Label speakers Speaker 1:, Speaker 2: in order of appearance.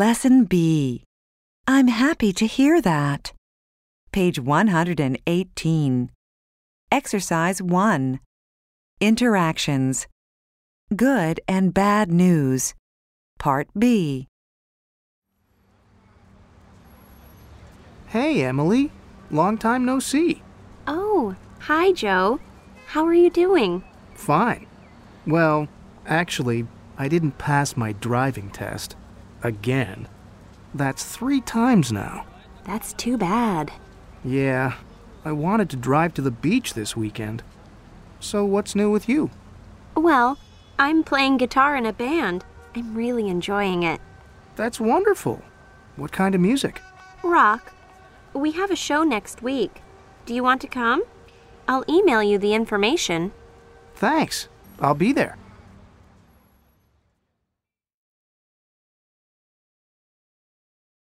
Speaker 1: Lesson B. I'm happy to hear that. Page 118. Exercise 1. Interactions. Good and bad news. Part B.
Speaker 2: Hey, Emily. Long time no see.
Speaker 3: Oh, hi, Joe. How are you doing?
Speaker 2: Fine. Well, actually, I didn't pass my driving test. Again. That's 3 times now.
Speaker 3: That's too bad.
Speaker 2: Yeah, I wanted to drive to the beach this weekend. So what's new with you?
Speaker 3: Well, I'm playing guitar in a band. I'm really enjoying it.
Speaker 2: That's wonderful. What kind of music?
Speaker 3: Rock. We have a show next week. Do you want to come? I'll email you the information.
Speaker 2: Thanks. I'll be there.